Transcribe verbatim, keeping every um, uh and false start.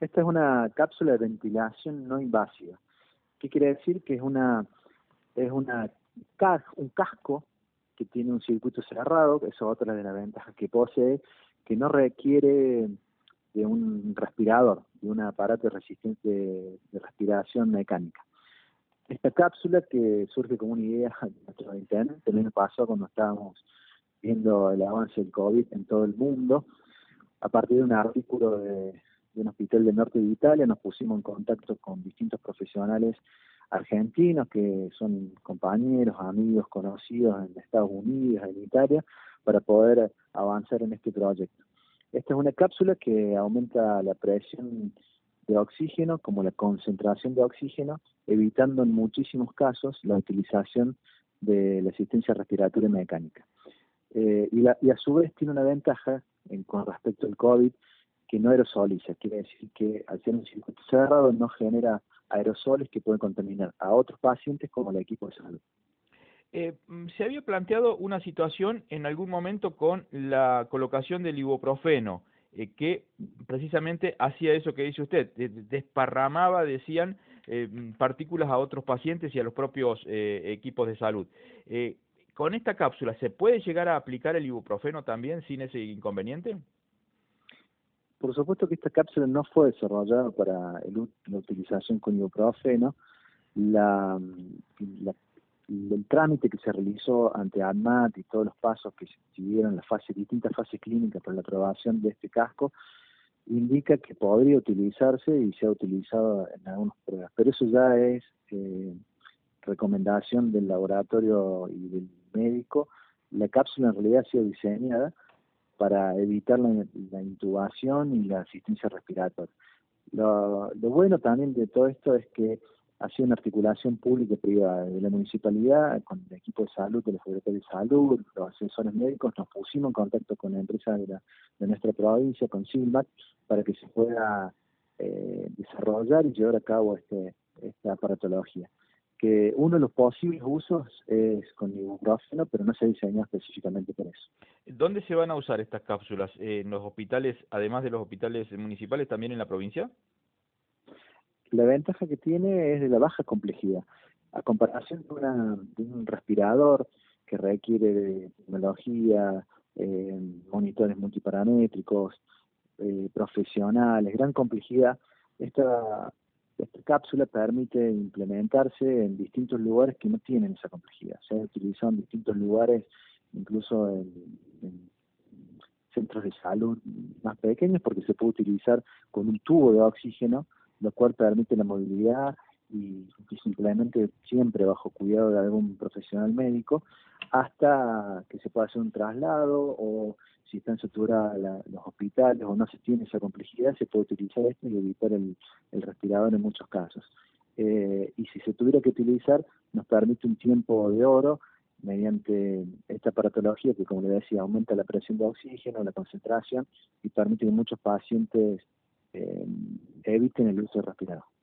Esta es una cápsula de ventilación no invasiva. ¿Qué quiere decir? Que es una es una ca- un casco que tiene un circuito cerrado, que es otra de las ventajas que posee, que no requiere de un respirador, de un aparato resistente de, de respiración mecánica. Esta cápsula, que surge como una idea de nuestro internet, también pasó cuando estábamos viendo el avance del COVID en todo el mundo. A partir de un artículo de, de un hospital del norte de Italia, nos pusimos en contacto con distintos profesionales argentinos que son compañeros, amigos, conocidos en Estados Unidos, en Italia, para poder avanzar en este proyecto. Esta es una cápsula que aumenta la presión de oxígeno como la concentración de oxígeno, evitando en muchísimos casos la utilización de la asistencia respiratoria mecánica. Eh, y, la, y a su vez tiene una ventaja en, con respecto al COVID, que no aerosoliza, quiere decir que al ser un circuito cerrado no genera aerosoles que pueden contaminar a otros pacientes como el equipo de salud. Eh, mm, se había planteado una situación en algún momento con la colocación del ibuprofeno, eh, que precisamente hacía eso que dice usted, de- de- desparramaba, decían, eh, mm, partículas a otros pacientes y a los propios eh, equipos de salud. Eh, ¿Con esta cápsula se puede llegar a aplicar el ibuprofeno también sin ese inconveniente? Por supuesto que esta cápsula no fue desarrollada para el, la utilización con ibuprofeno. La, la, el trámite que se realizó ante ANMAT y todos los pasos que se siguieron, las fases, distintas fases clínicas para la aprobación de este casco, indica que podría utilizarse y se ha utilizado en algunas pruebas, pero eso ya es eh, recomendación del laboratorio y del médico. La cápsula en realidad ha sido diseñada para evitar la, la intubación y la asistencia respiratoria. Lo, lo bueno también de todo esto es que ha sido una articulación pública y privada de la municipalidad, con el equipo de salud, de la Secretaría de Salud, los asesores médicos, nos pusimos en contacto con la empresa de, la, de nuestra provincia, con Silmat, para que se pueda eh, desarrollar y llevar a cabo este, esta aparatología. Que uno de los posibles usos es con ibuprofeno, pero no se diseñó específicamente para eso. ¿Dónde se van a usar estas cápsulas? ¿En los hospitales, además de los hospitales municipales, también en la provincia? La ventaja que tiene es de la baja complejidad. A comparación de, una, de un respirador que requiere de tecnología, eh, monitores multiparamétricos, eh, profesionales, gran complejidad, esta, esta cápsula permite implementarse en distintos lugares que no tienen esa complejidad. Se ha utilizado en distintos lugares, incluso en, en centros de salud más pequeños, porque se puede utilizar con un tubo de oxígeno, lo cual permite la movilidad y, y simplemente siempre bajo cuidado de algún profesional médico, hasta que se pueda hacer un traslado, o si están saturados los hospitales o no se tiene esa complejidad, se puede utilizar esto y evitar el, el respirador en muchos casos. Eh, y si se tuviera que utilizar, nos permite un tiempo de oro mediante esta aparatología que, como le decía, aumenta la presión de oxígeno, la concentración, y permite que muchos pacientes eh, eviten el uso de respirador.